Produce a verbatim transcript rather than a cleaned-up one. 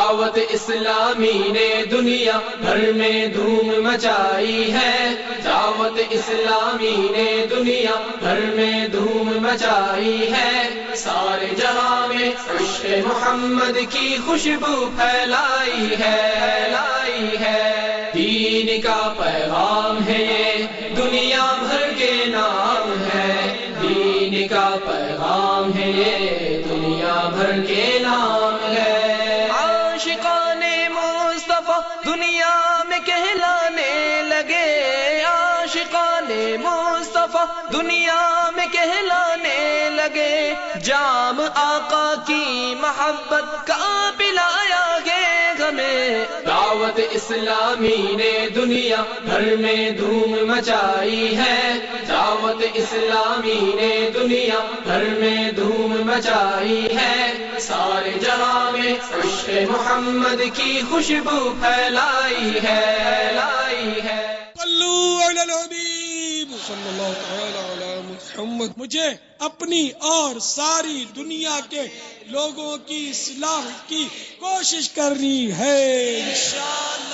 دعوت اسلامی نے دنیا بھر میں دھوم مچائی ہے، دعوت اسلامی نے دنیا بھر میں دھوم مچائی ہے، سارے جہاں میں عشق محمد کی خوشبو پھیلائی ہے، پھیلائی ہے، دین کا پیغام ہے یہ دنیا بھر کے نام ہے، دین کا پیغام ہے یہ دنیا بھر کے نام ہے، عاشقان مصطفیٰ دنیا میں کہلانے لگے، عاشقان مصطفیٰ دنیا میں کہلانے لگے، جام آقا کی محبت کا پلایا گے ہمیں، دعوت اسلامی نے دنیا بھر میں دھوم مچائی ہے، دعوت اسلامی نے دنیا بھر میں دھوم مچائی ہے، سارے جہاں میں عشق محمد کی خوشبو پھیلائی ہے، پھیلائی ہے، صلو علی الحبیب صلی اللہ تعالی علی محمد۔ مجھے اپنی اور ساری دنیا کے لوگوں کی اصلاح کی کوشش کرنی ہے انشاءاللہ۔